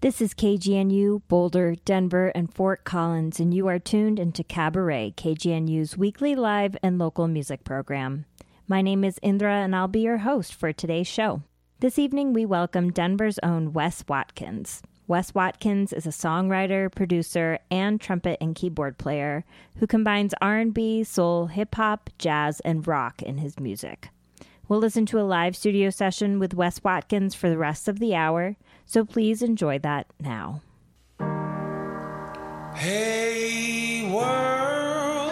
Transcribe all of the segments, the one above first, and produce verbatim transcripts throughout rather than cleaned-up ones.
This is K G N U, Boulder, Denver, and Fort Collins, and you are tuned into Cabaret, K G N U's weekly live and local music program. My name is Indra, and I'll be your host for today's show. This evening, we welcome Denver's own Wes Watkins. Wes Watkins is a songwriter, producer, and trumpet and keyboard player who combines R and B, soul, hip-hop, jazz, and rock in his music. We'll listen to a live studio session with Wes Watkins for the rest of the hour, so please enjoy that now. Hey world,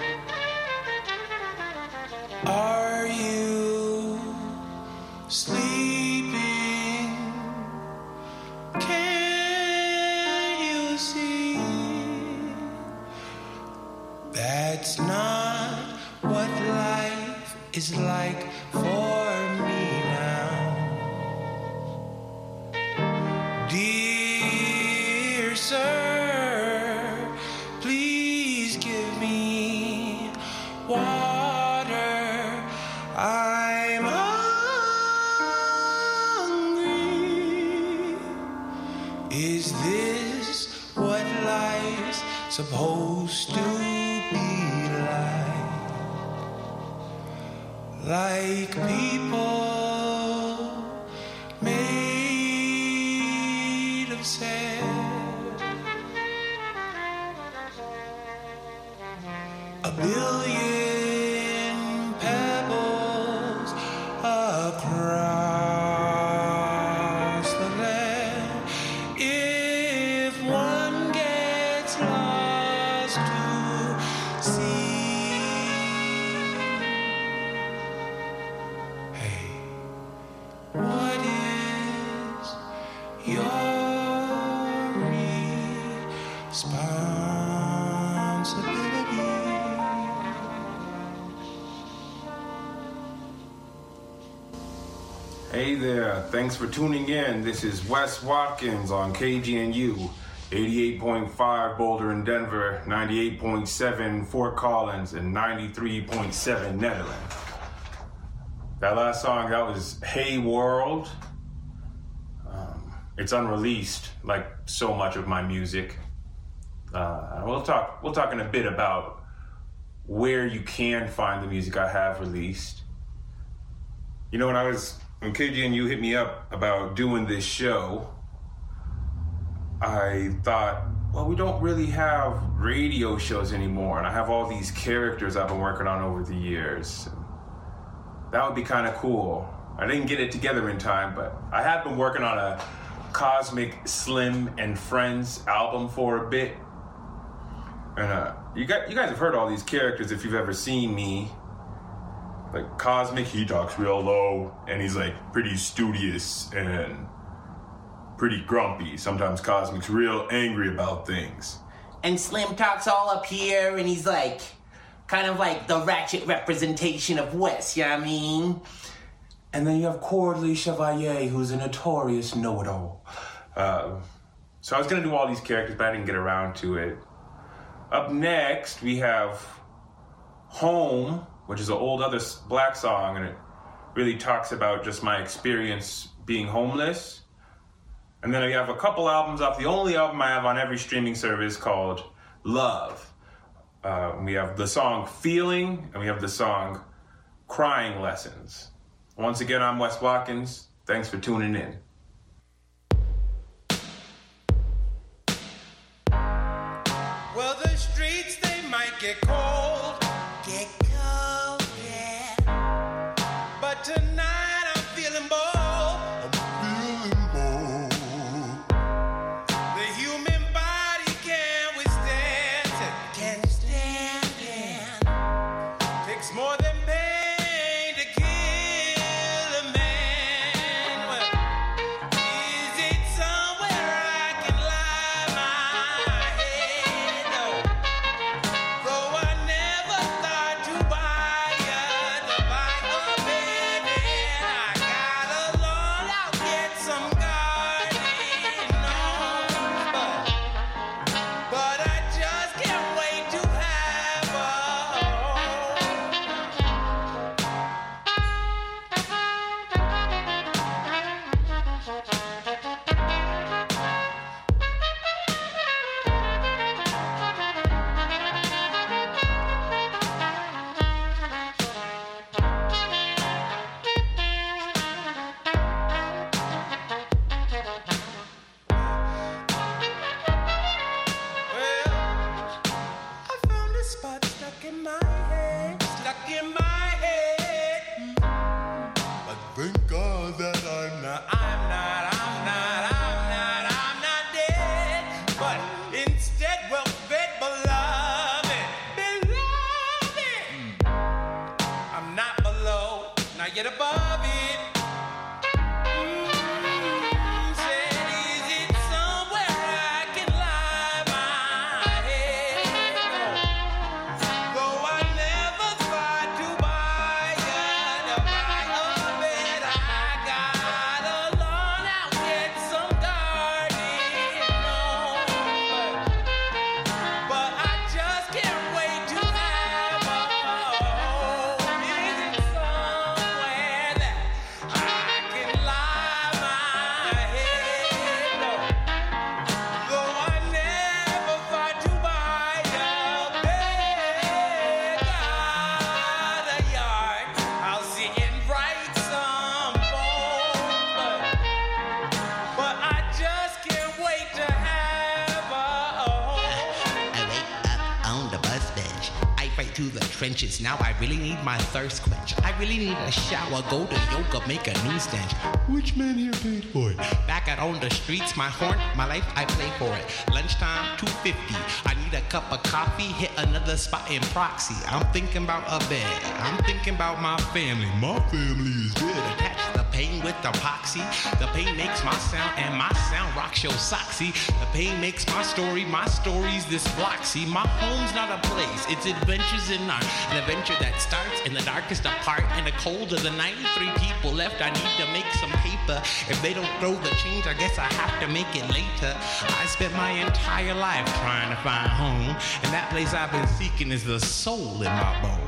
are you sleeping? Can you see? That's not what life is like for me now. Dear sir, please give me water. I'm hungry. Is this what life's supposed to be like? Like people made of sand, a billion pebbles across the land. If one gets lost to sea. What is your responsibility? Hey there, thanks for tuning in. This is Wes Watkins on K G N U, eighty-eight point five Boulder and Denver, ninety-eight point seven Fort Collins, and ninety-three point seven Netherlands. That last song, that was Hey World. Um, it's unreleased, like so much of my music. Uh, we'll talk. We'll talk in a bit about where you can find the music I have released. You know, when I was when K G N U hit me up about doing this show, I thought, well, we don't really have radio shows anymore, and I have all these characters I've been working on over the years. That would be kind of cool. I didn't get it together in time, but I had been working on a Cosmic Slim and Friends album for a bit. And uh, you got you guys have heard all these characters if you've ever seen me. Like Cosmic, he talks real low, and he's like pretty studious and pretty grumpy. Sometimes Cosmic's real angry about things. And Slim talks all up here, and he's like, kind of like the ratchet representation of Wes, you know what I mean? And then you have Corley Chevalier, who's a notorious know-it-all. Uh, so I was going to do all these characters, but I didn't get around to it. Up next, we have Home, which is an old other black song, and it really talks about just my experience being homeless. And then we have a couple albums off the only album I have on every streaming service called Love. Uh, we have the song Feeling, and we have the song Crying Lessons. Once again, I'm Wes Watkins. Thanks for tuning in. Well, the streets, they might get cold. Get cold, yeah. But tonight I'm feeling bold. I'm feeling bold. The human body can't withstand it. Can't stand it. Takes more than pain to kill a man. Well, is it somewhere I can lie my head? No. Though I never trenches. Now I really need my thirst quench. I really need a shower, go to yoga, make a new stench. Which man here paid for it? Back out on the streets, my horn, my life, I play for it. Lunchtime, two fifty. I need a cup of coffee, hit another spot in proxy. I'm thinking about a bed. I'm thinking about my family. My family is dead. Attach the pain with epoxy. The pain makes my sound, and my sound rocks your socksy. The pain makes my story, my story's this block. See, my home's not a place, it's adventures in art. An adventure that starts in the darkest of part. In the cold of the night, three people left. I need to make some paper. If they don't throw the change, I guess I have to make it later. I spent my entire life trying to find home, and that place I've been seeking is the soul in my bones.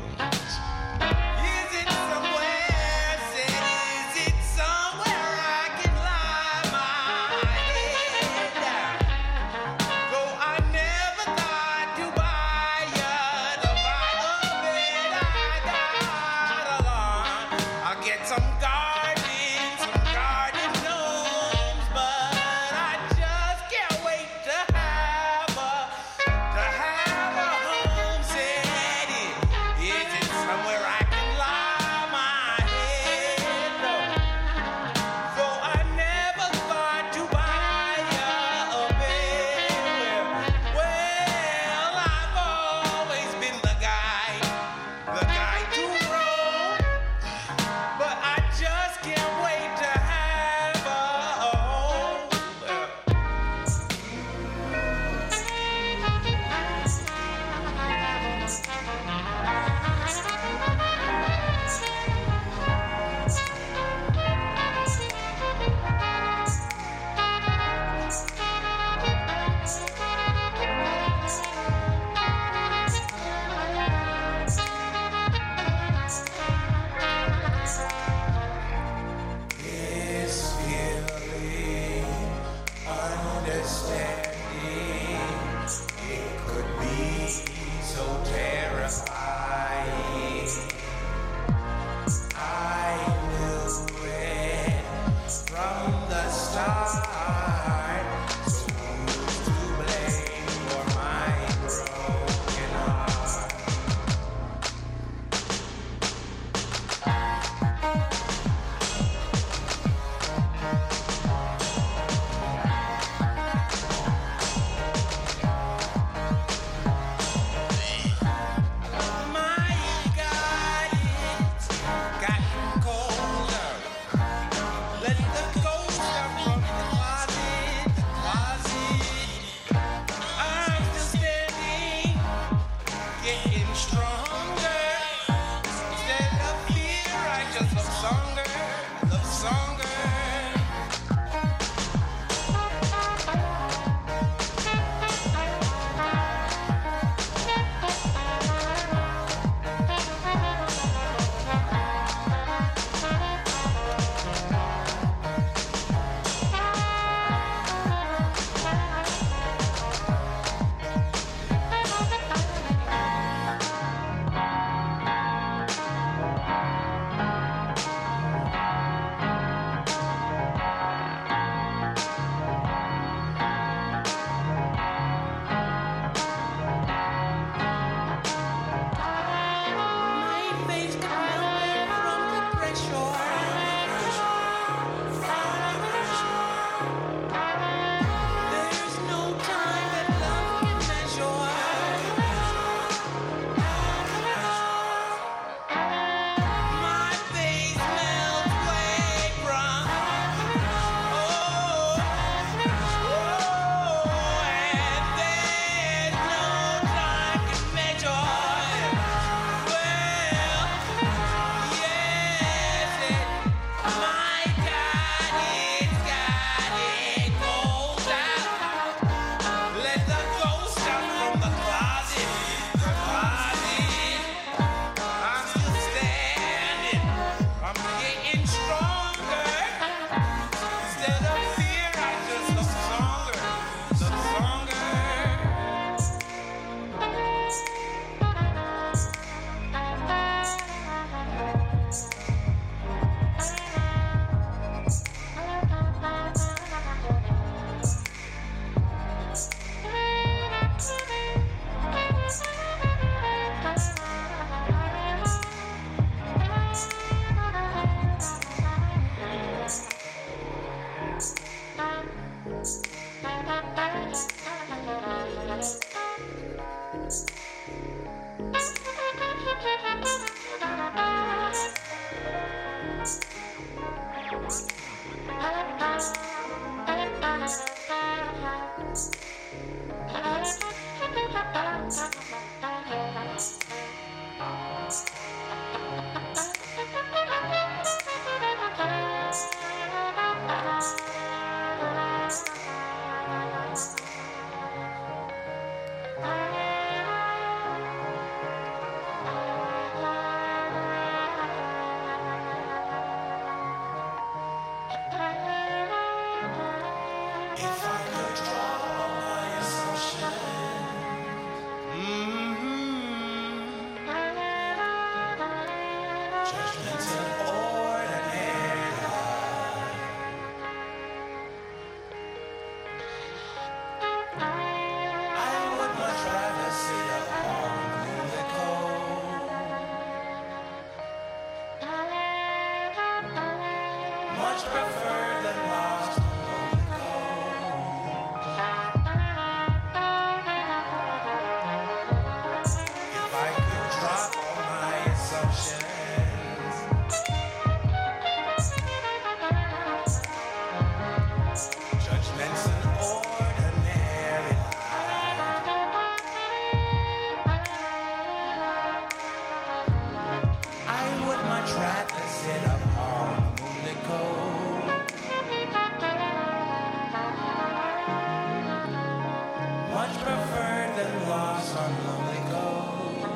some lonely ghost.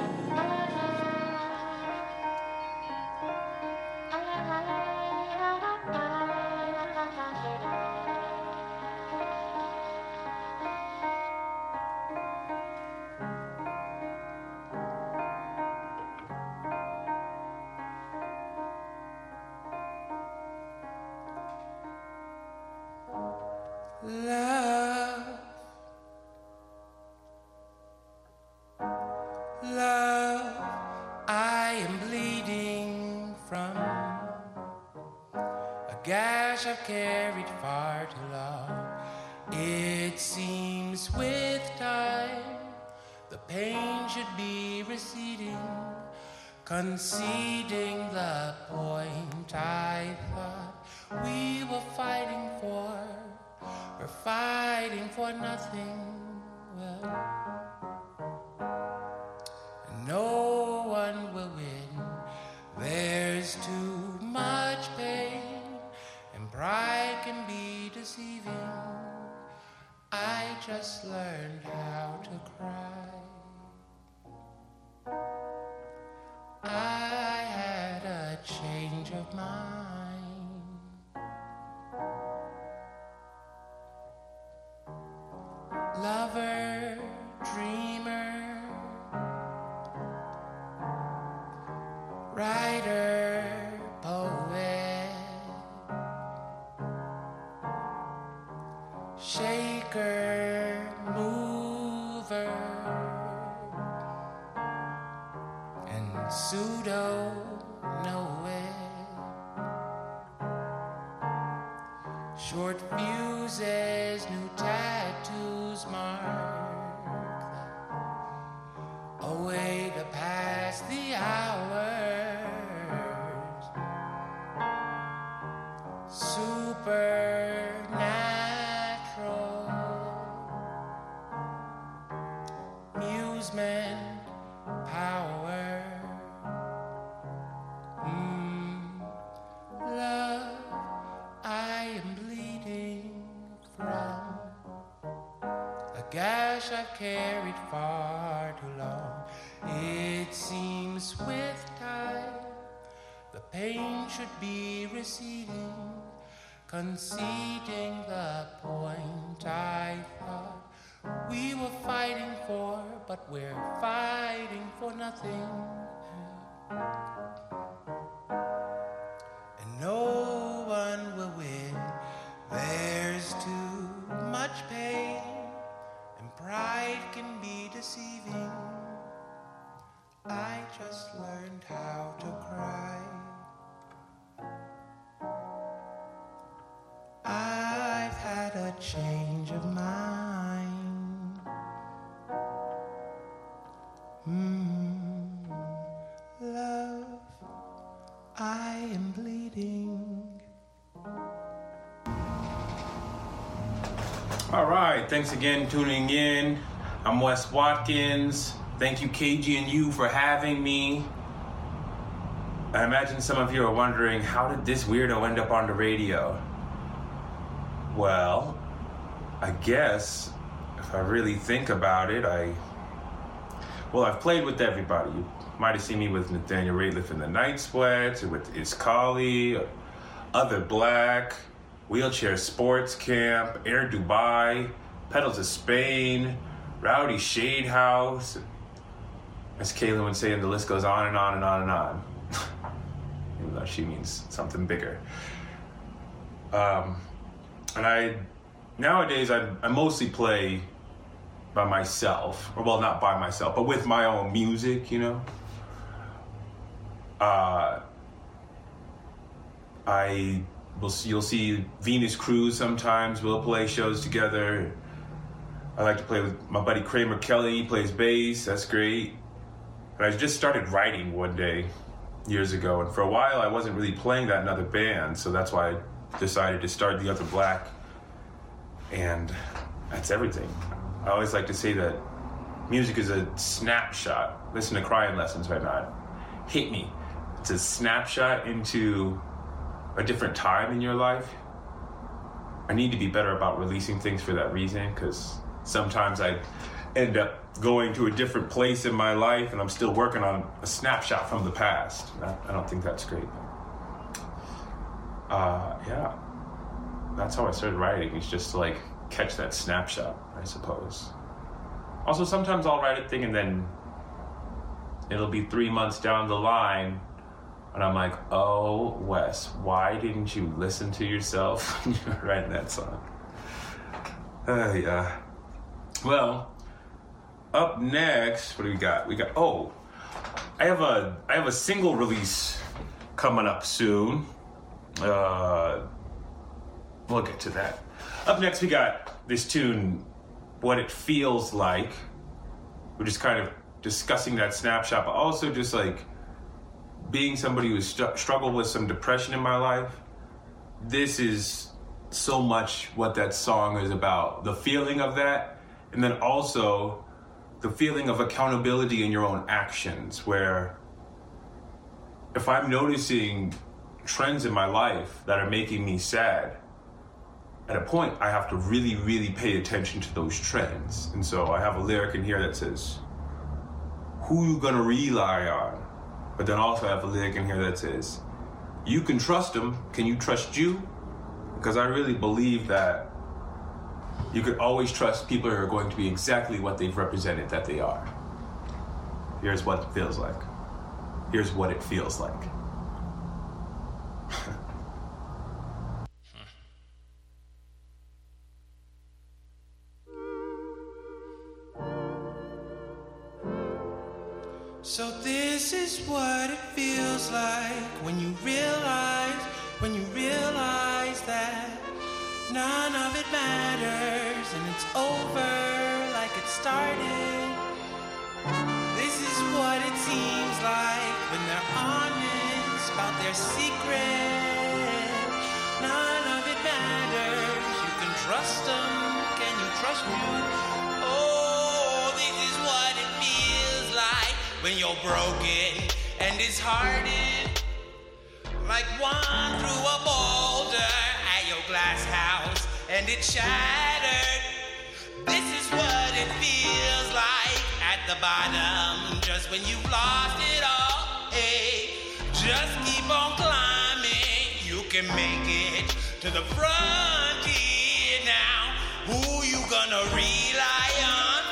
Love, love, I am bleeding from a gash I've carried far too long. It seems with time the pain should be receding, conceding the point I thought we were fighting for. We're fighting for nothing, well, no one will win. There's too much pain, and pride can be deceiving. I just learned how to cry. I had a change of mind. Lover, dreamer, writer, poet, shaker, mover, and pseudo know it. Short fuses, new tattoos mark a way to pass the hours. Supernatural amusement, power. Mm, love, I am bleeding from a gash I've carried far too long. It seems with time the pain should be receding, conceding the point I thought we were fighting for, but we're fighting for nothing. And no one will win. There's too much pain, and pride can be deceiving. I just learned how to cry. I've had a change of mind. Mm, love, I am bleeding. All right, thanks again for tuning in. I'm Wes Watkins. Thank you, K G N U, for having me. I imagine some of you are wondering, how did this weirdo end up on the radio? Well, I guess if I really think about it, I... Well, I've played with everybody. You might have seen me with Nathaniel Rateliff in the Night Sweats, or with Iskali, or Other Black, Wheelchair Sports Camp, Air Dubai, Pedals of Spain, Rowdy Shade House. As Kaylin would say, and the list goes on and on and on and on. Even though she means something bigger. Um... And I, nowadays, I, I mostly play by myself. Or, well, not by myself, but with my own music, you know? Uh, I will, you'll see Venus Cruz sometimes. We'll play shows together. I like to play with my buddy Kramer Kelly. He plays bass. That's great. And I just started writing one day, years ago. And for a while, I wasn't really playing that in other bands. So that's why I decided to start The Other Black, and that's everything. I always like to say that music is a snapshot. Listen to Crying Lessons right now. Hit me. It's a snapshot into a different time in your life. I need to be better about releasing things for that reason, because sometimes I end up going to a different place in my life and I'm still working on a snapshot from the past. I, I don't think that's great. Uh, yeah, that's how I started writing. It's just to like catch that snapshot, I suppose. Also, sometimes I'll write a thing and then it'll be three months down the line and I'm like, oh, Wes, why didn't you listen to yourself when you were writing that song? Uh, yeah. Well, up next, what do we got? We got, oh, I have a, I have a single release coming up soon. Uh, we'll get to that. Up next, we got this tune, What It Feels Like. We're just kind of discussing that snapshot, but also just like being somebody who's st- struggled with some depression in my life. This is so much what that song is about. The feeling of that, and then also the feeling of accountability in your own actions, where if I'm noticing trends in my life that are making me sad, at a point I have to really, really pay attention to those trends. And so I have a lyric in here that says, who you gonna rely on? But then also I have a lyric in here that says, you can trust them, can you trust you? Because I really believe that you could always trust people who are going to be exactly what they've represented that they are. Here's what it feels like. Here's what it feels like. So this is what it feels like when you realize, when you realize that none of it matters and it's over like it started. This is what it seems like when they're honest about their secret. None of it matters. You can trust them. Can you trust you? Oh, this is what it feels like when you're broken and disheartened, like one threw a boulder at your glass house and it shattered. This is what it feels like at the bottom, just when you've lost it all. Hey, just keep on climbing, you can make it to the frontier now. Who you gonna rely on?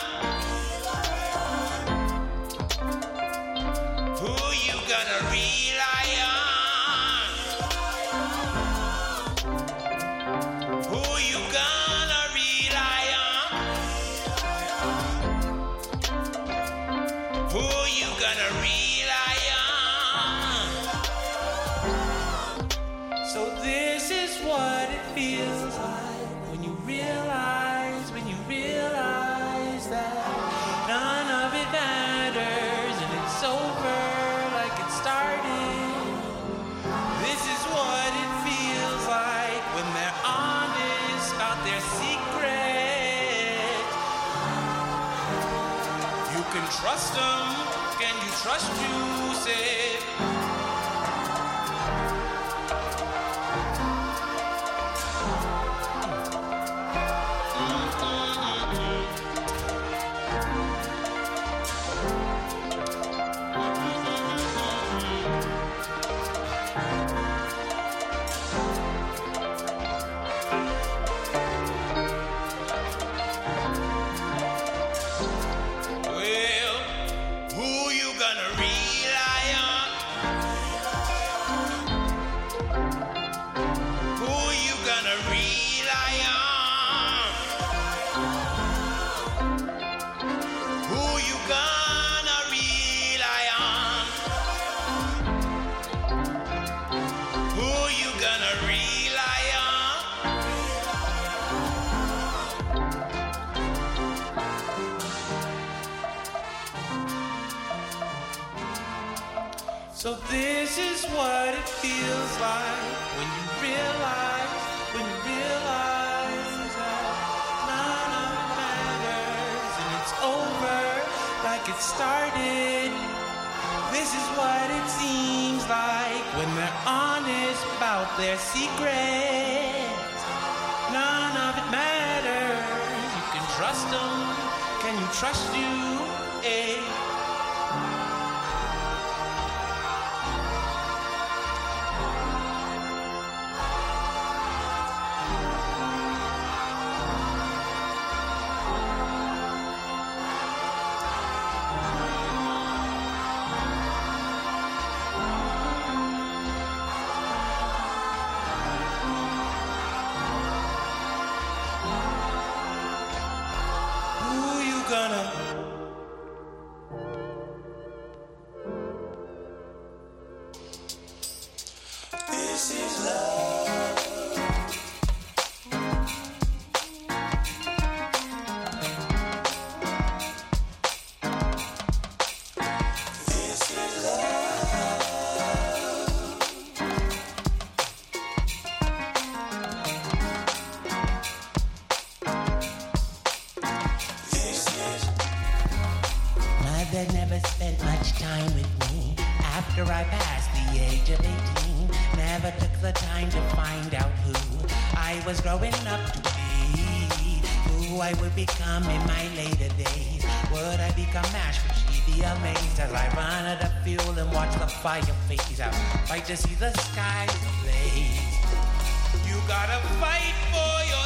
Who you gonna rely on? Who you gonna rely on? Who you gonna rely on? So this is what it feels like when you realize, when you realize that none of it matters and it's over like it started. This is what it feels like when they're honest about their secret. You can trust them. Can you trust you? Say. So this is what it feels like when you realize, when you realize that none of it matters and it's over like it started. This is what it seems like when they're honest about their secrets. None of it matters. You can trust them? Can you trust you? Eh? Fire phase out, fight to see the sky blaze. You gotta fight for your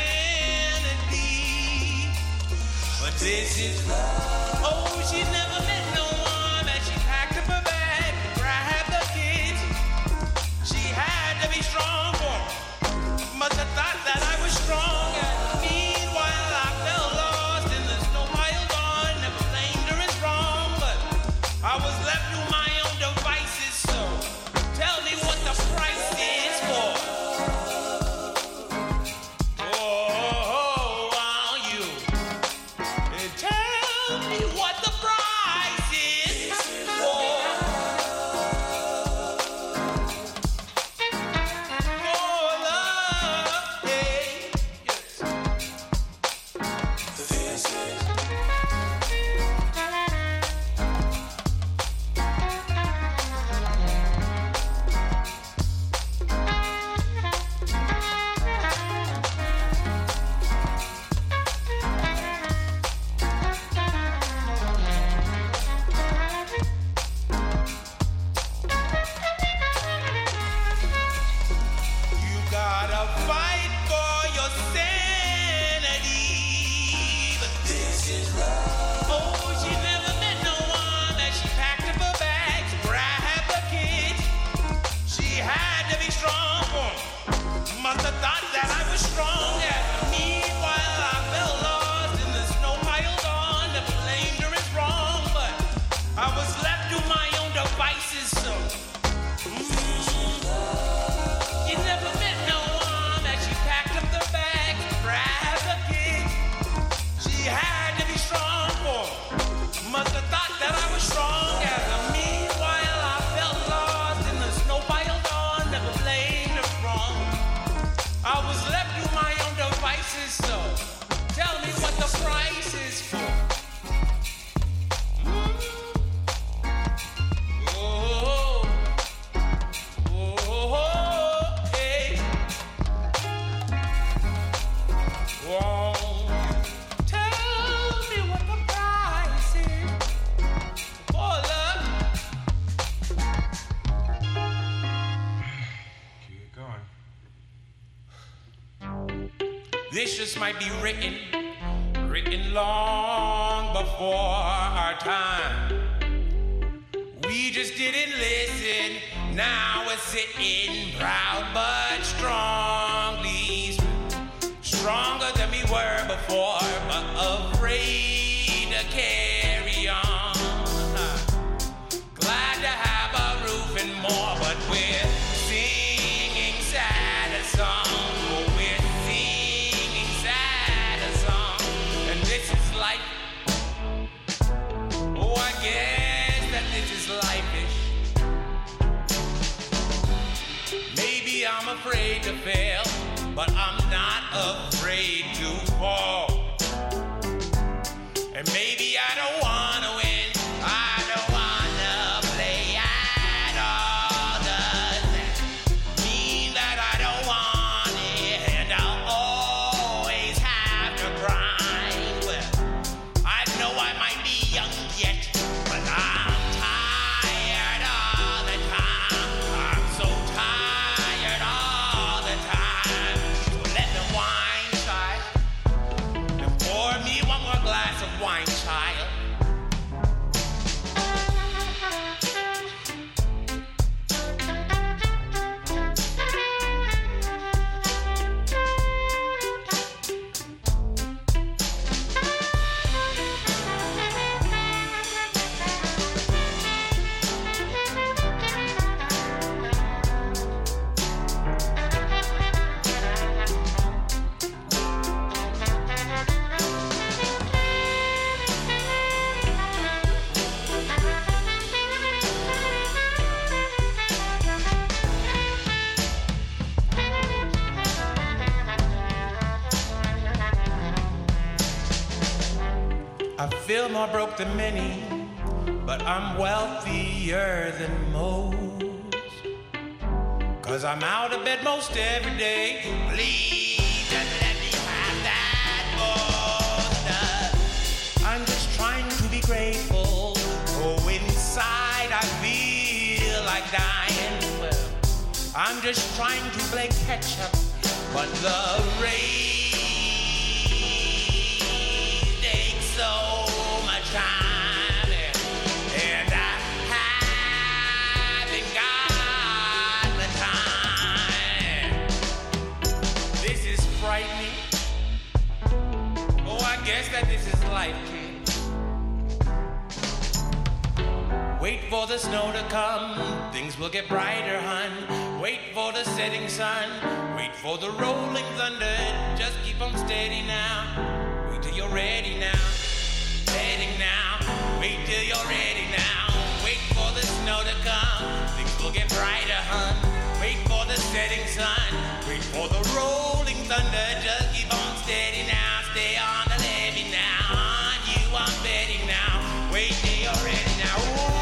sanity. But this is love. Oh, she never met no one that she packed up her bag, grabbed the kids. She had to be strong for me. Must have thought that I was strong. Meanwhile, I felt lost in the snow piled on. Never blamed her as wrong, but I was left to my devices, so tell me what the price is for. Oh, oh, you tell me what the price is for. Oh, love, hey, yes. This is. This just might be written, written long before our time. We just didn't listen, now we're sitting proud but strongly, stronger than we were before, but afraid to carry on. Glad to have a roof and more, but we're singing sadder songs. We're singing sadder songs, and this is life. Oh, I guess that this is life-ish. Maybe I'm afraid to fail, but I'm not afraid to fall. And maybe I don't I feel more broke than many, but I'm wealthier than most. Cause I'm out of bed most every day. Please just let me have that most. I'm just trying to be grateful. Oh, inside I feel like dying. Well, I'm just trying to play catch up, but the rain takes so much time, and I haven't got the time. This is frightening. Oh, I guess that this is life, kid. Wait for the snow to come, things will get brighter, hun. Wait for the setting sun, wait for the rolling thunder. Just keep on steady now, wait till you're ready now. Heading now, wait till you're ready now. Wait for the snow to come, things will get brighter, hun. Wait for the setting sun, wait for the rolling thunder. Just keep on steady now, stay on the levee now. On you I'm betting now, wait till you're ready now. Ooh.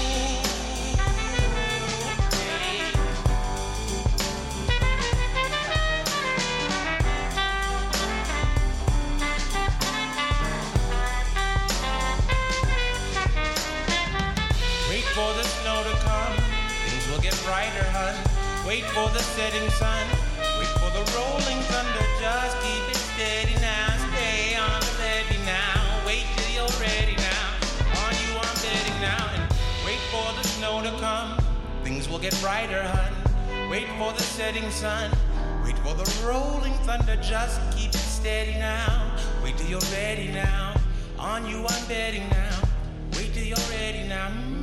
For the snow to come, things will get brighter, hun. Wait for the setting sun, wait for the rolling thunder. Just keep it steady now, stay on the levee now. Wait till you're ready now, on you I'm betting now. And wait for the snow to come, things will get brighter, hun. Wait for the setting sun, wait for the rolling thunder. Just keep it steady now, wait till you're ready now. On you I'm betting now, wait till you're ready now. Mm.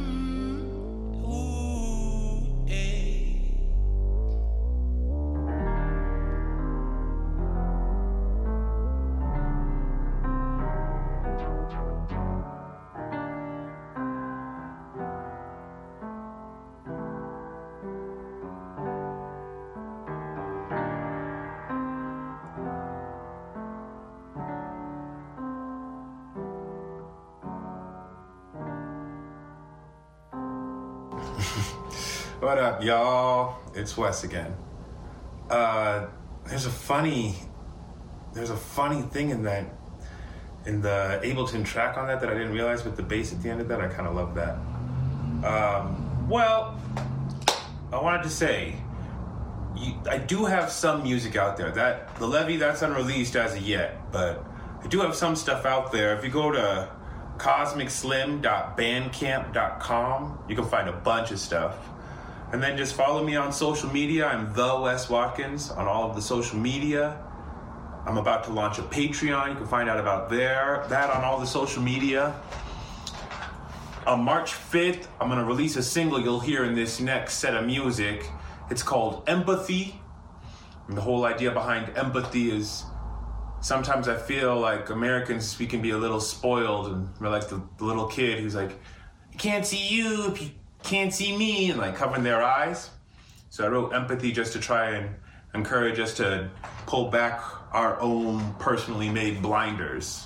What up, y'all? It's Wes again. Uh, there's a funny, there's a funny thing in that, in the Ableton track on that that I didn't realize with the bass at the end of that. I kind of love that. Um, well, I wanted to say, you, I do have some music out there. That the Levee, that's unreleased as of yet, but I do have some stuff out there. If you go to cosmic slim dot bandcamp dot com, you can find a bunch of stuff. And then just follow me on social media. I'm the Wes Watkins on all of the social media. I'm about to launch a Patreon. You can find out about there that on all the social media. On March fifth, I'm going to release a single you'll hear in this next set of music. It's called Empathy. And the whole idea behind empathy is sometimes I feel like Americans, we can be a little spoiled, and we're like the, the little kid who's like, I can't see you if you can't see me, and like covering their eyes. So I wrote Empathy just to try and encourage us to pull back our own personally made blinders.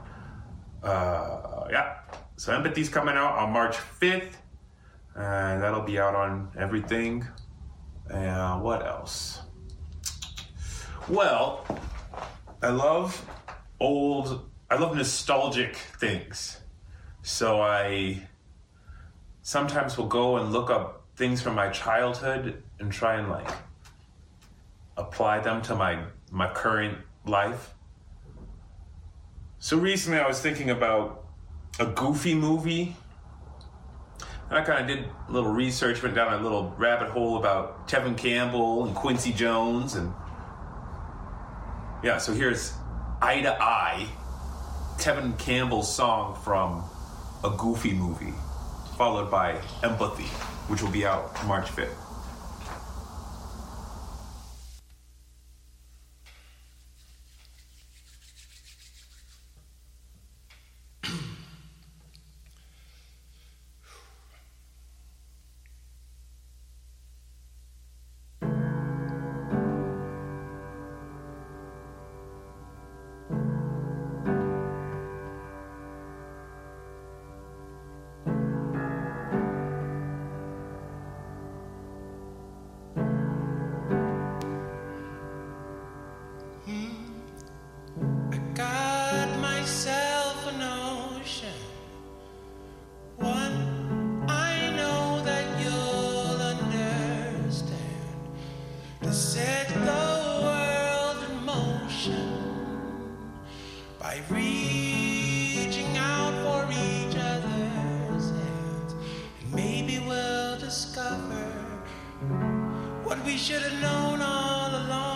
Uh, yeah. So Empathy's coming out on March fifth, and that'll be out on everything. And what else? Well, I love old, I love nostalgic things. So I sometimes will go and look up things from my childhood and try and like apply them to my my current life. So recently I was thinking about a Goofy movie. And I kind of did a little research, went down a little rabbit hole about Tevin Campbell and Quincy Jones, and yeah, so here's Eye to Eye, Tevin Campbell's song from a Goofy movie, followed by Empathy, which will be out March fifth. by reaching out for each other's hands. And maybe we'll discover what we should have known all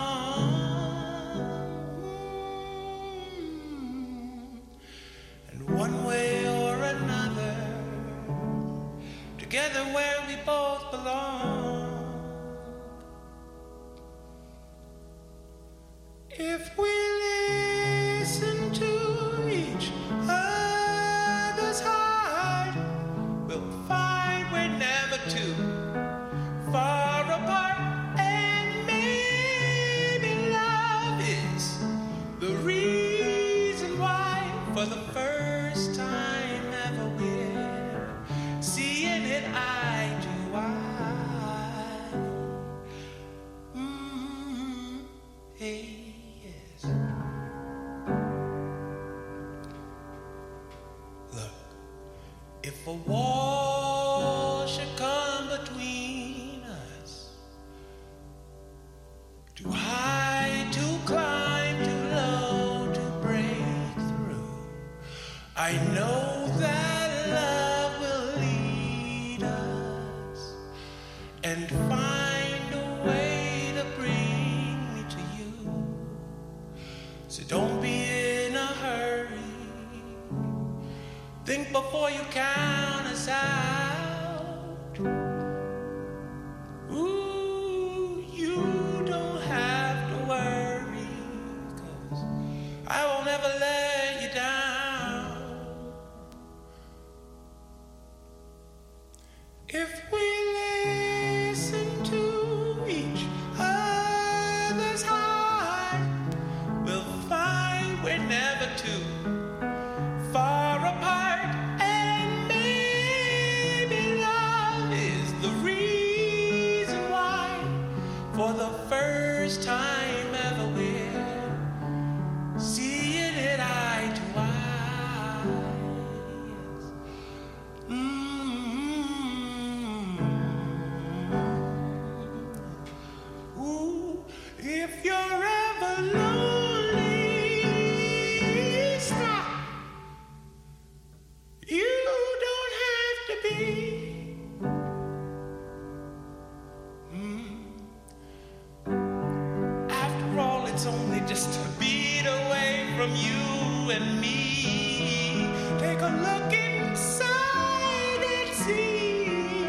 along. And one way or another, together where we both belong. If we listen to each other's heart, we'll find we're never too far apart. And maybe love is the reason why, for the first time ever, we're seeing it eye to eye. Mm-hmm. Hey. If a wall should come between us, too high to climb, too low to break through, I know that love will lead us and find a way to bring me to you. So don't be in a hurry. Think before you count us out. Ooh, you don't have to worry, 'cause I won't ever let you down. If we listen to each other's heart, we'll find we're never too far apart. For the first time ever, we're seeing it eye to eye. Mm-hmm. Ooh, if you're ever lonely, stop. You don't have to be. It's only just a beat away from you and me. Take a look inside and see.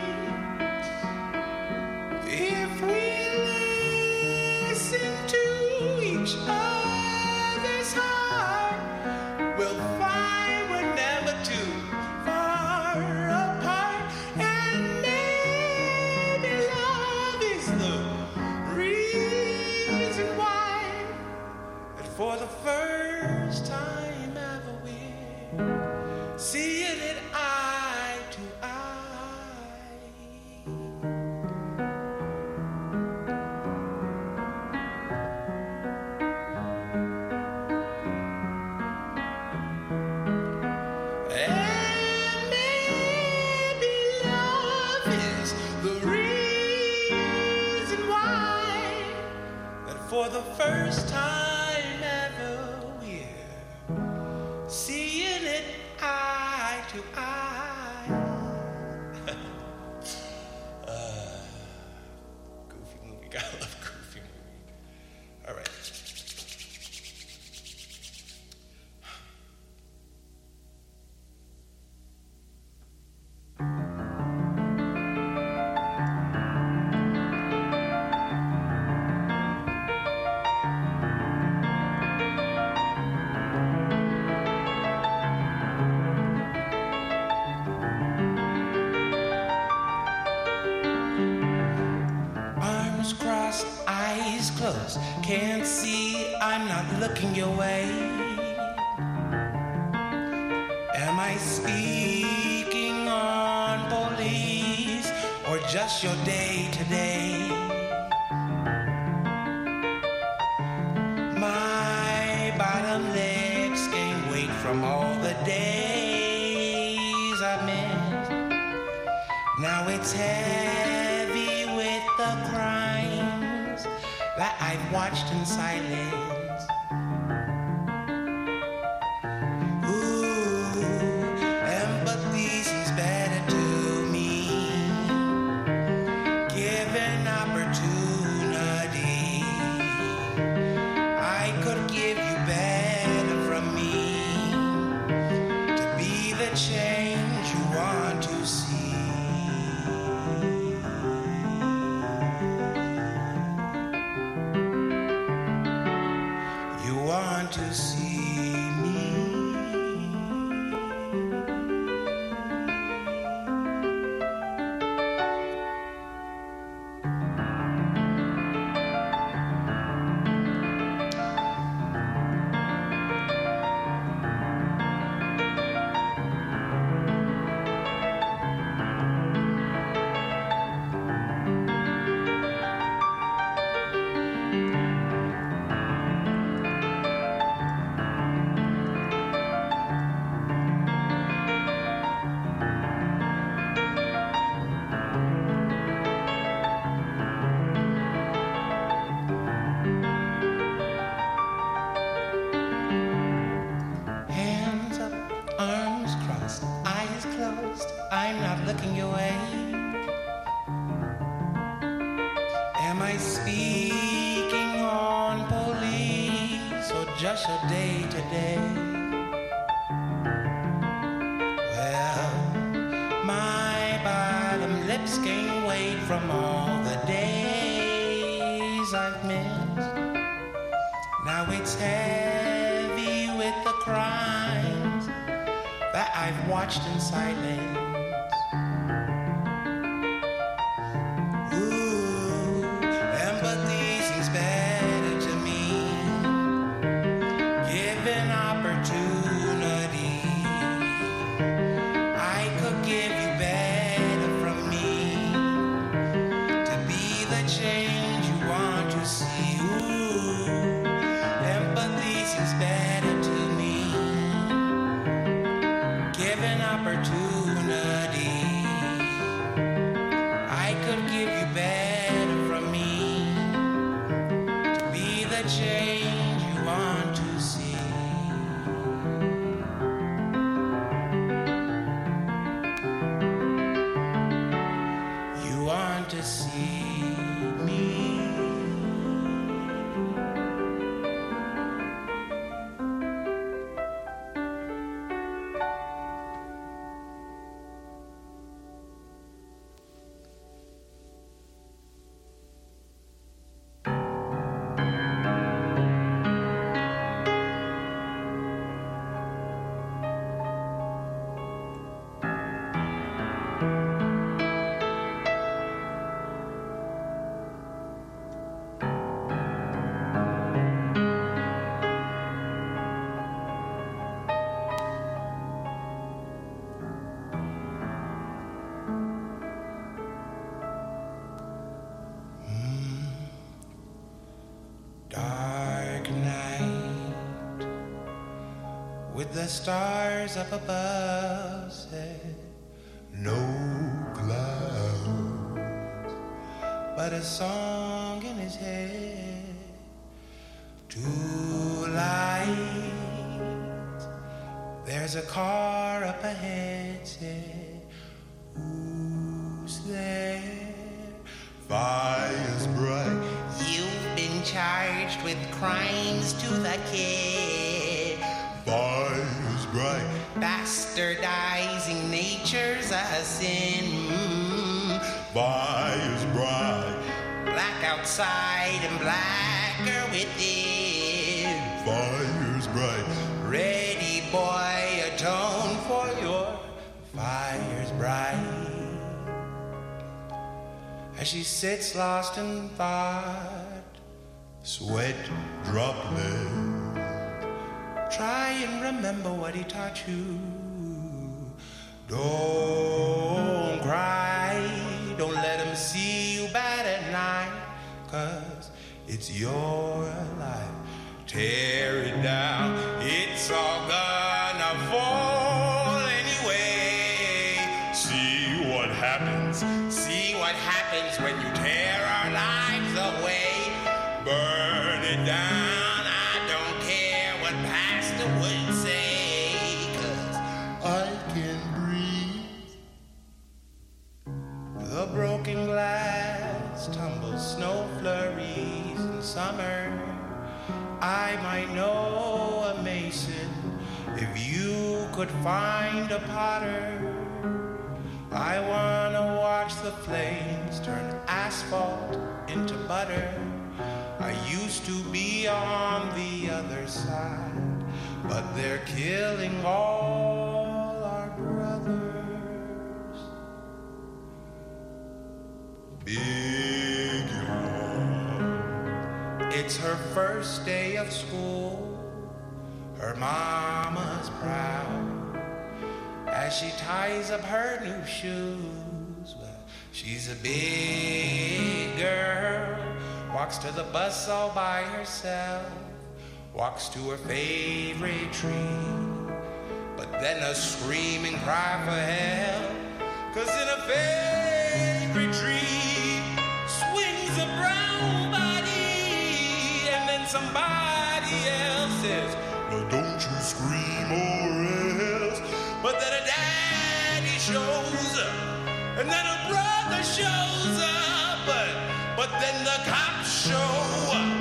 If we listen to each other's heart, we'll find we're never too far apart. And maybe love is the reason why, for the first time ever, we're seeing it eye to and maybe love is the reason why, that for the first time ever, we're seeing it eye to eye. uh, goofy movie, gotta love goofy movie. All right. Can't see, I'm not looking your way. Am I speaking on police or just your day to day? My bottom lips gain weight from all the days I missed. Now it's heavy with the crimes that I've watched in silence. see me. I'm not looking your way. Am I speaking on police or just a day to day? Well, my bottom lips gain weight from all the days I've missed. Now it's heavy with the crimes that I've watched in silence. The stars up above said no clouds, but a song in his head. Two lights, there's a car up ahead, said who's there? Fire's bright. You've been charged with crimes to the kid. Fire's bright. Bastardizing nature's a sin. Mm. Fire's bright. Black outside and blacker within. Fire's bright. Ready, boy, atone for your fire's bright. As she sits lost in thought, sweat droplets. Try and remember what he taught you. Don't cry, don't let him see you bad at night, 'cause it's your life. Tear it down, it's all gonna fall anyway. See what happens, see what happens when you tear our lives away. Burn it down. Would say, 'cause I can breathe. The broken glass tumbles, snow flurries in summer. I might know a mason if you could find a potter. I wanna watch the flames turn asphalt into butter. I used to be on the other side. but they're killing all our brothers. Big yawn. It's her first day of school. Her mama's proud as she ties up her new shoes. Well, she's a big girl, walks to the bus all by herself, walks to her favorite tree, but then a screaming cry for help, 'cause in a favorite tree swings a brown body, and then somebody else says, "Well, don't you scream or else." But then a daddy shows up, and then a brother shows up, but, but then the cops show up.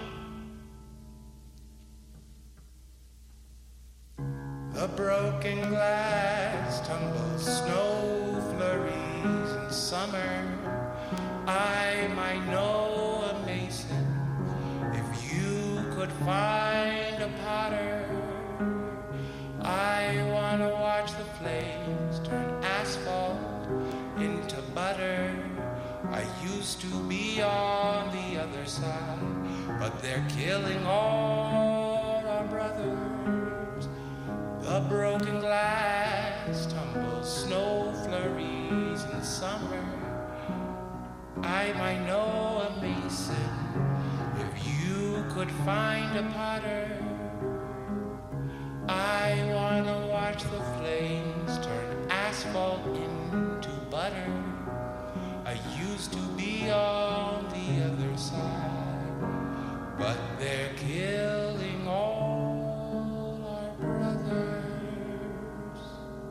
The broken glass tumbles, snow flurries in summer. I might know a mason if you could find a potter. I wanna watch the flames turn asphalt into butter. I used to be on the other side, but they're killing all our brothers. The broken glass tumbles, snow flurries in summer. I might know a mason if you could find a potter. I wanna watch the flames turn asphalt into butter. I used to be on the other side, but they're killing all our brothers.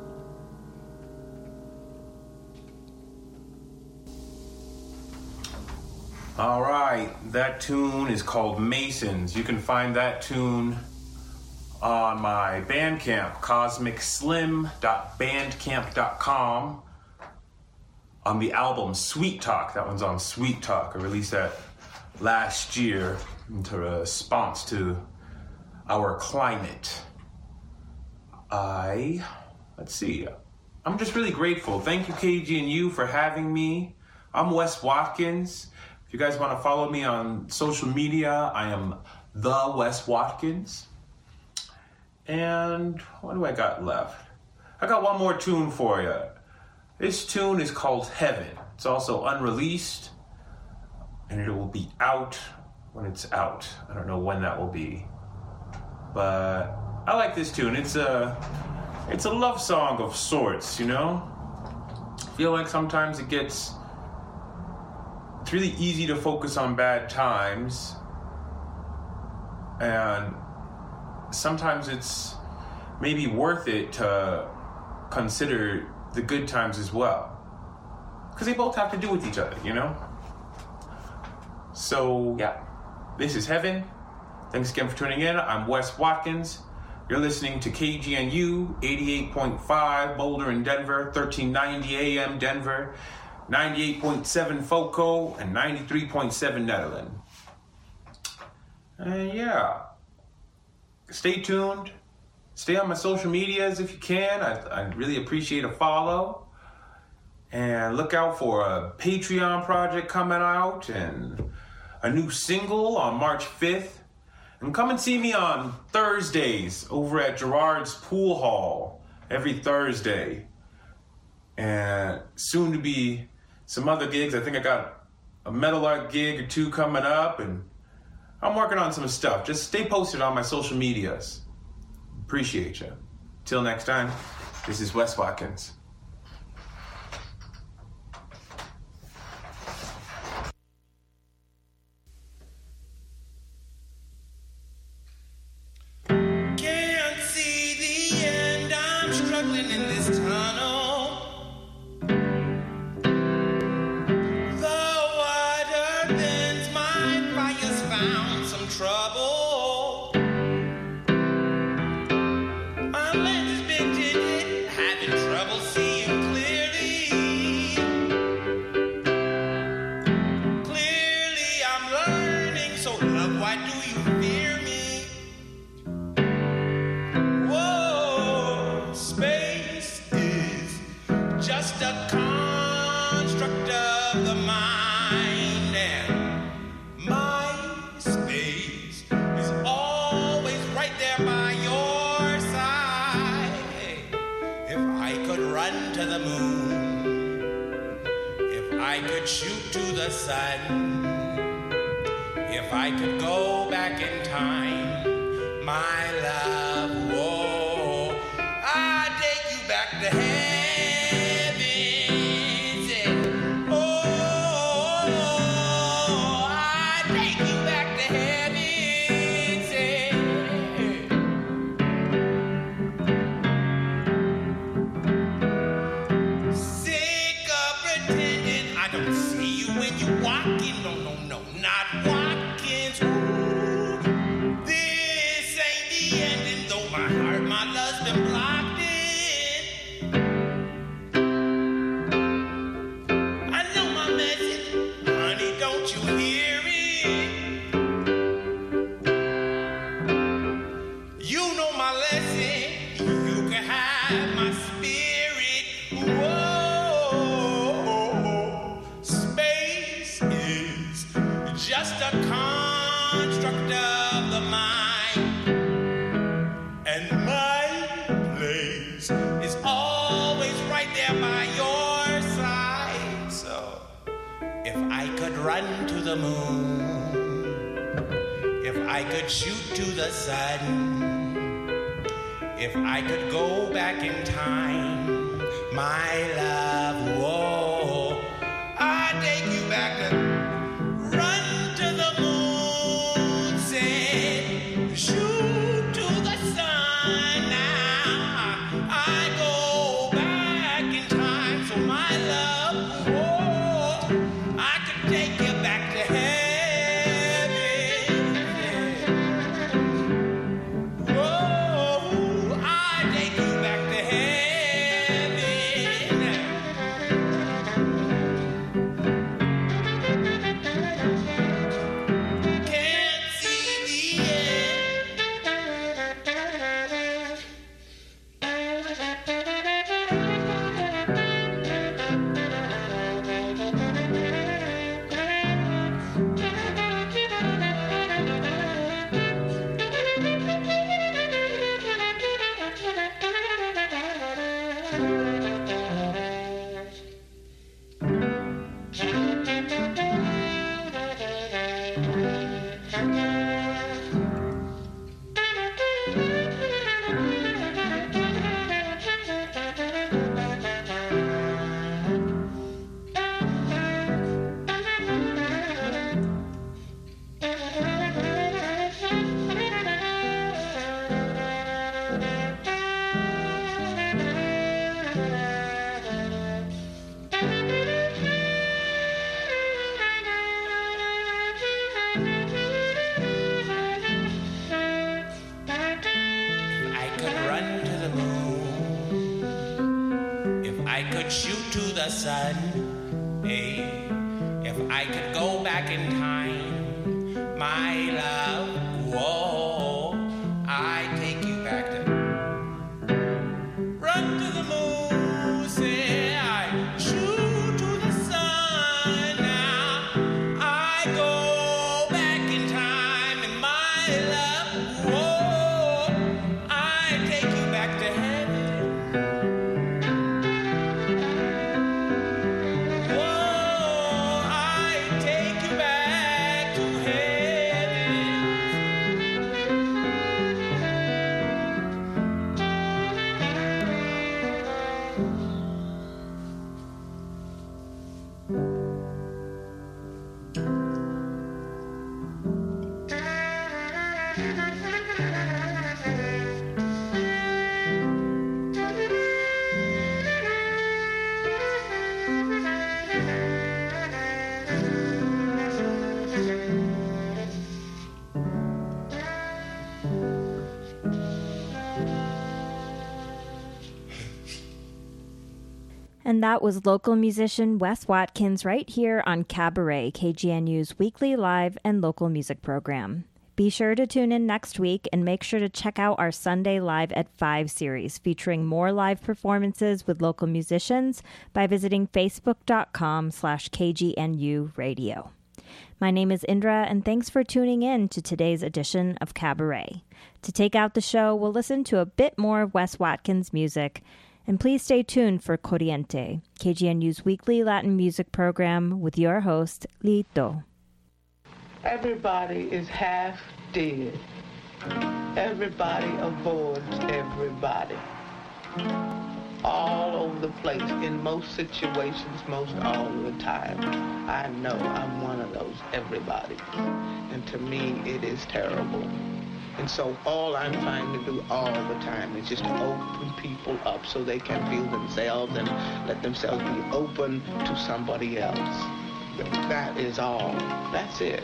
All right, that tune is called Masons. You can find that tune on my Bandcamp, cosmic slim dot bandcamp dot com, on the album Sweet Talk. That one's on Sweet Talk. I released that last year in response to our climate. I, let's see, I'm just really grateful. Thank you, K G N U, for having me. I'm Wes Watkins. If you guys want to follow me on social media, I am the Wes Watkins. And what do I got left? I got one more tune for you. This tune is called Heaven. It's also unreleased, and it will be out when it's out. I don't know when that will be, but I like this tune. It's a, it's a love song of sorts, you know? I feel like sometimes it gets, it's really easy to focus on bad times, and sometimes it's maybe worth it to consider the good times as well, because they both have to do with each other, you know? So, yeah, this is Heaven. Thanks again for tuning in. I'm Wes Watkins. You're listening to K G N U eighty-eight point five Boulder in Denver, thirteen ninety A M Denver, ninety-eight point seven FOCO, and ninety-three point seven Netherland. And yeah, stay tuned. Stay on my social medias if you can. I, I really appreciate a follow. And look out for a Patreon project coming out and a new single on March fifth. And come and see me on Thursdays over at Gerard's Pool Hall every Thursday. And soon to be some other gigs. I think I got a metal art gig or two coming up, and I'm working on some stuff. Just stay posted on my social medias. Appreciate you. Till next time, this is Wes Watkins. Can't see the end, I'm struggling in this tunnel. The water bends, my fire's found some trouble. My land has been tinted, having trouble I could shoot to the sun, if I could go back in time, my love, whoa, I'd take you back to heaven. And, oh, I'd take you back to heaven. And, sick of pretending I don't see you when you walk in. No, no, no, not Watkins. Ooh, this ain't the ending, though my heart, my love's been blocked in. I know my message, honey, don't you hear it? You know my lesson, you can have my spirit. Whoa, space is just a construct of the mind, and my place is always right there by your side. So if I could run to the moon, if I could shoot to the sun, if I could go back in time, my love, whoa, I'd take you back to run to the moon, say, shoot to the sun. Now I go back in time, so my love, whoa, I could take you back to heaven. Whoa, I take you back to heaven. Can't see the shoot to the sun, hey, if I could go back in time, my love, whoa, I'd take you back to run to the moon, say I shoot to the sun. Now I go back in time, and my love, whoa, I'd take you back to heaven. And that was local musician Wes Watkins right here on Cabaret, K G N U's weekly live and local music program. Be sure to tune in next week and make sure to check out our Sunday Live at five series featuring more live performances with local musicians by visiting facebook.com slash KGNU radio. My name is Indra, and thanks for tuning in to today's edition of Cabaret. To take out the show, we'll listen to a bit more of Wes Watkins' music, And please stay tuned for Corriente, K G N U's weekly Latin music program with your host, Lito. Everybody is half dead. Everybody avoids everybody. All over the place, in most situations, most all the time. I know I'm one of those everybody. And to me, it is terrible. And so all I'm trying to do all the time is just to open people up so they can feel themselves and let themselves be open to somebody else. That is all. That's it.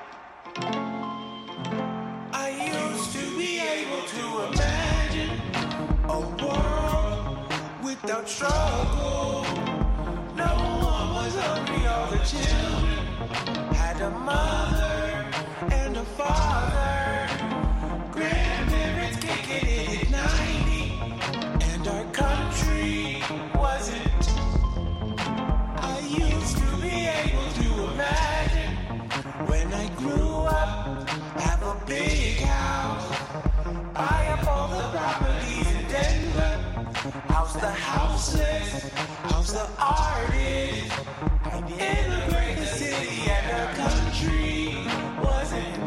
I used to be able to imagine a world without struggle. No one was hungry, all the children had a mother and a father. Grandparents kicking it at ninety, and our country wasn't. I used to be able to imagine when I grew up, have a big house, buy up all the properties in Denver, house the houseless, house the artists, integrate the city and our country wasn't.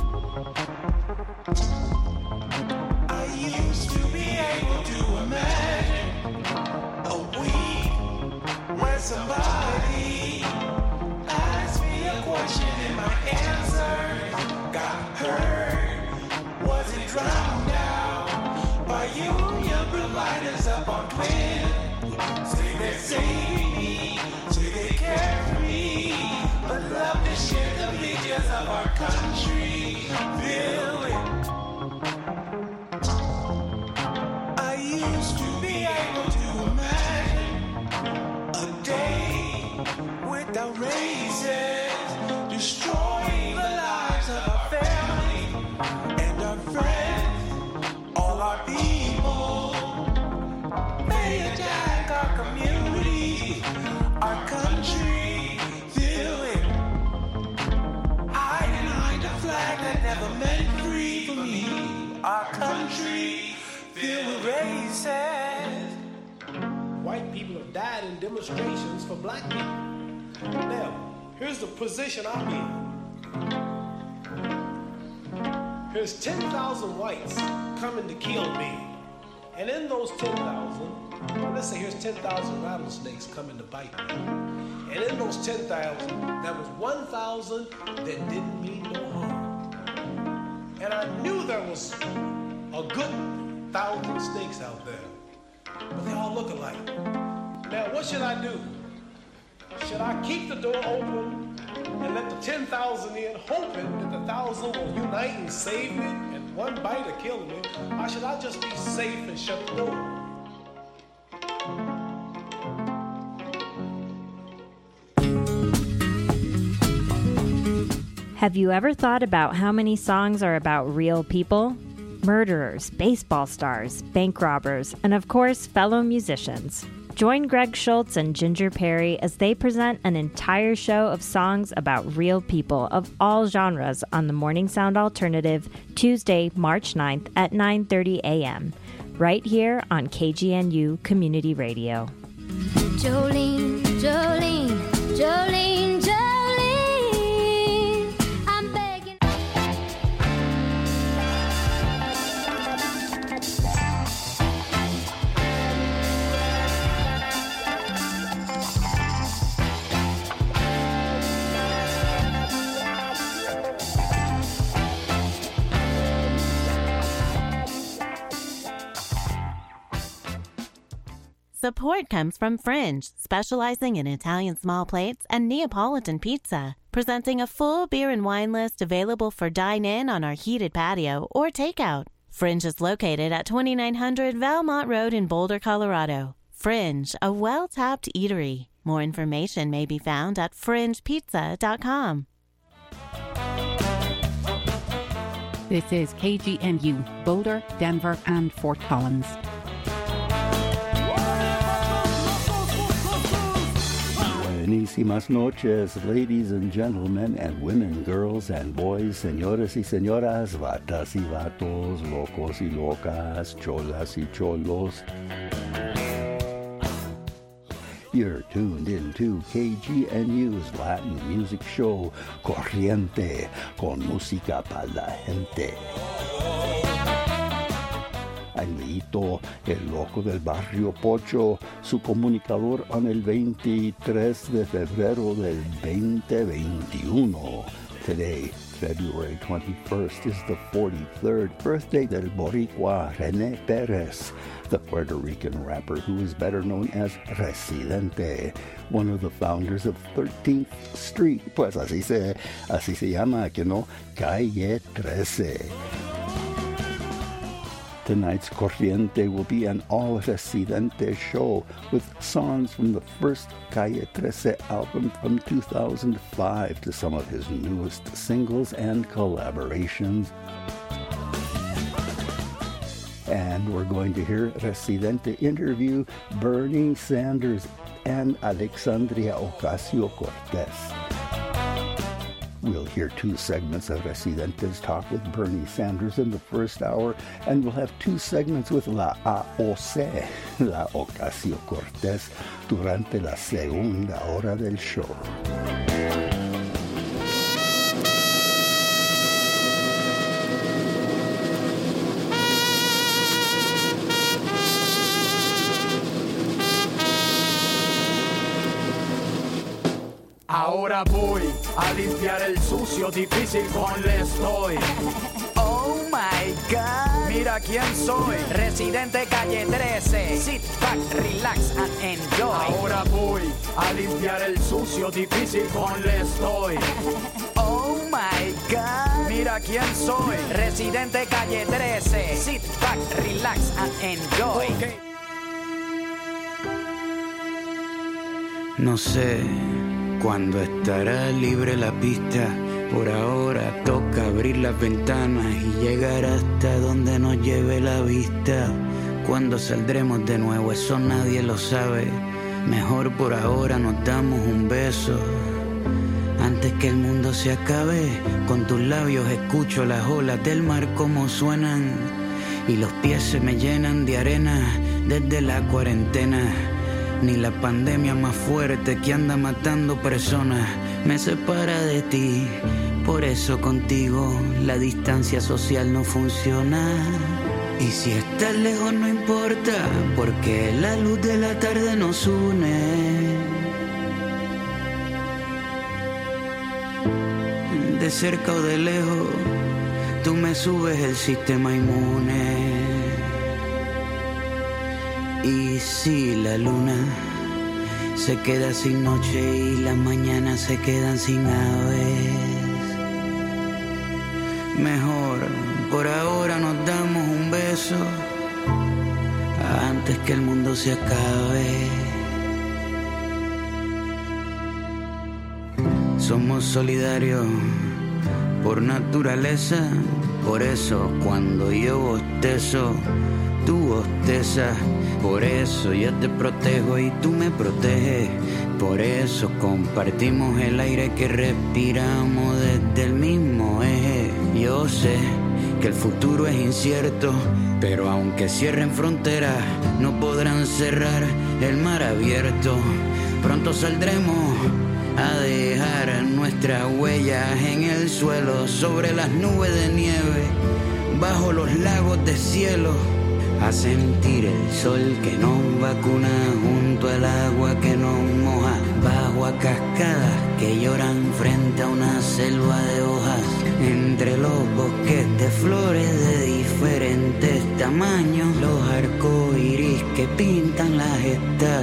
I used to be able to imagine a week where somebody asked me a question and my answer got heard, wasn't drowned out by union providers up on Twitter. Say they're saving me, say they care for me, but love to share the pictures of our country. Feel it. I used to be able to imagine a day without races, destroying the lives of our family and our friends, all our people. They attack our community, our country, feel it. Hiding behind a flag that never meant free for me. Our country filled with races. White people have died in demonstrations for black people. Now, here's the position I'm in. Here's ten thousand whites coming to kill me. And in those ten thousand, well, let's say here's ten thousand rattlesnakes coming to bite me. And in those ten thousand, there was one thousand that didn't mean no harm. And I knew there was a good thousand snakes out there. But they all look alike. Now, what should I do? Should I keep the door open and let the ten thousand in, hoping that the thousand will unite and save me and one bite will kill me? Or should I just be safe and shut the door? Have you ever thought about how many songs are about real people? Murderers, baseball stars, bank robbers, and of course, fellow musicians. Join Greg Schultz and Ginger Perry as they present an entire show of songs about real people of all genres on the Morning Sound Alternative, Tuesday, March ninth at nine thirty a.m., right here on K G N U Community Radio. Jolene, Jolene, Jolene, Jolene, I'm begging. Support comes from Fringe, specializing in Italian small plates and Neapolitan pizza, presenting a full beer and wine list available for dine-in on our heated patio or takeout. Fringe is located at twenty-nine hundred Valmont Road in Boulder, Colorado. Fringe, a well-tapped eatery. More information may be found at fringe pizza dot com. This is K G N U, Boulder, Denver, and Fort Collins. Buenísimas noches, ladies and gentlemen, and women, girls and boys, señores y señoras, vatas y vatos, locos y locas, cholas y cholos. You're tuned into K G N U's Latin music show, Corriente, con música para la gente. Añito, el loco del barrio Pocho, su comunicador en el veintitrés de febrero del veinte veintiuno. Today, February twenty-first, is the forty-third birthday del Boricua René Perez, the Puerto Rican rapper who is better known as Residente, one of the founders of thirteenth Street. Pues así se, así se llama, que no, Calle trece. Tonight's Corriente will be an all-Residente show with songs from the first Calle trece album from two thousand five to some of his newest singles and collaborations. And we're going to hear Residente interview Bernie Sanders and Alexandria Ocasio-Cortez. We'll hear two segments of Residente's talk with Bernie Sanders in the first hour, and we'll have two segments with La A O C, La Ocasio-Cortez, durante la segunda hora del show. Ahora voy a limpiar el sucio, difícil con le estoy. Oh my God, mira quién soy. Residente Calle trece. Sit back, relax and enjoy. Ahora voy a limpiar el sucio, difícil con le estoy. Oh my God, mira quién soy. Residente Calle trece. Sit back, relax and enjoy. Okay. No sé cuándo estará libre la pista. Por ahora toca abrir las ventanas y llegar hasta donde nos lleve la vista. Cuando saldremos de nuevo, eso nadie lo sabe. Mejor por ahora nos damos un beso. Antes que el mundo se acabe, con tus labios escucho las olas del mar como suenan. Y los pies se me llenan de arena desde la cuarentena. Ni la pandemia más fuerte que anda matando personas me separa de ti. Por eso contigo la distancia social no funciona. Y si estás lejos no importa, porque la luz de la tarde nos une. De cerca o de lejos, tú me subes el sistema inmune. Y si la luna se queda sin noche y las mañanas se quedan sin aves, mejor por ahora nos damos un beso antes que el mundo se acabe. Somos solidarios por naturaleza, por eso cuando yo bostezo, tú bostezas. Por eso yo te protejo y tú me proteges. Por eso compartimos el aire que respiramos desde el mismo eje. Yo sé que el futuro es incierto, pero aunque cierren fronteras, no podrán cerrar el mar abierto. Pronto saldremos a dejar nuestras huellas en el suelo, sobre las nubes de nieve, bajo los lagos de cielo. A sentir el sol que nos vacuna junto al agua que nos moja, bajo a cascadas que lloran frente a una selva de hojas, entre los bosques de flores de diferentes tamaños, los arcoíris que pintan las estaciones.